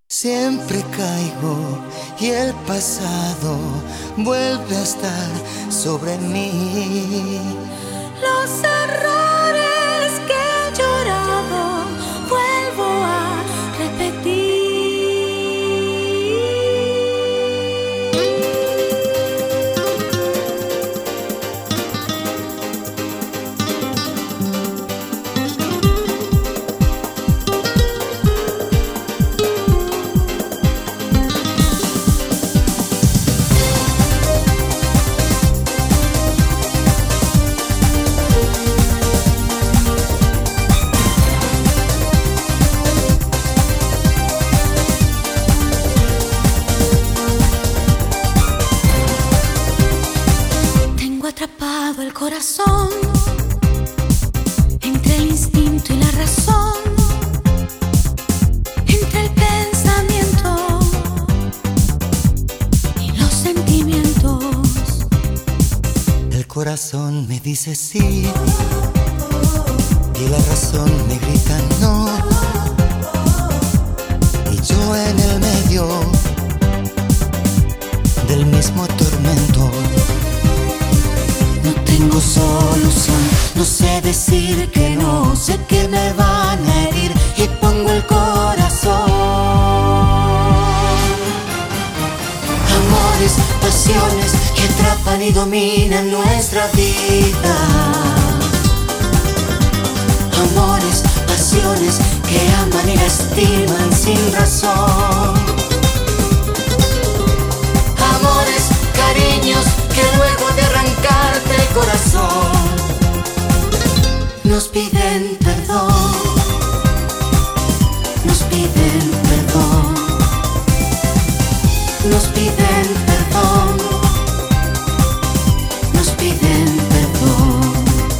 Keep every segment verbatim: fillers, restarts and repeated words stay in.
Siempre caigo y el pasado vuelve a estar sobre mí. Los errores que he llorado vuelvo a repetir. Atrapado el corazón entre el instinto y la razón, entre el pensamiento y los sentimientos. El corazón me dice sí y la razón me grita no, y yo en el medio del mismo tormento. No tengo solución, no sé decir que no, sé que me van a herir y pongo el corazón. Amores, pasiones que atrapan y dominan nuestra vida. Amores, pasiones que aman y lastiman sin razón. Amores, cariños que luego de arrancarte el corazón nos piden perdón, nos piden perdón, nos piden perdón, nos piden perdón.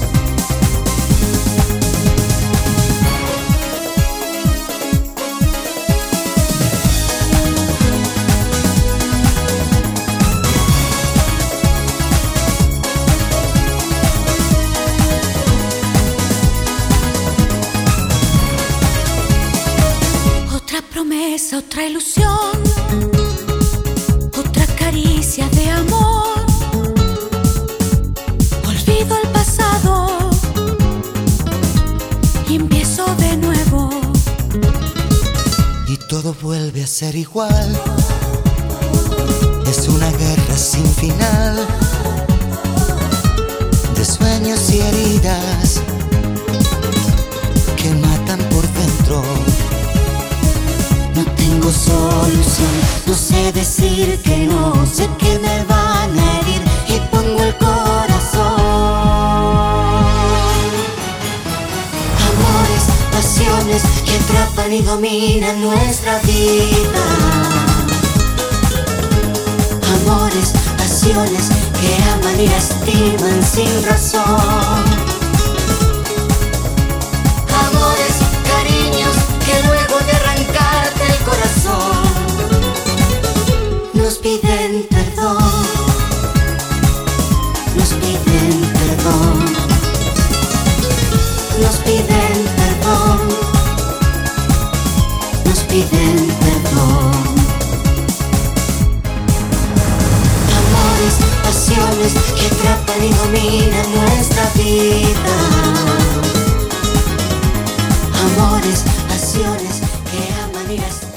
Promesa, otra ilusión, otra caricia de amor. Olvido el pasado y empiezo de nuevo. Y todo vuelve a ser igual. Es una guerra sin final de sueños y heridas que matan por dentro. No tengo solución, no sé decir que no, sé que me van a herir y pongo el corazón. Amores, pasiones que atrapan y dominan nuestra vida. Amores, pasiones que aman y lastiman sin razón. Amores, cariños que luego de arrancarte el corazón nos piden perdón, nos piden perdón, nos piden perdón, nos piden perdón. Amores, pasiones que atrapan y dominan nuestra vida. Amores, pasiones que aman y lastiman.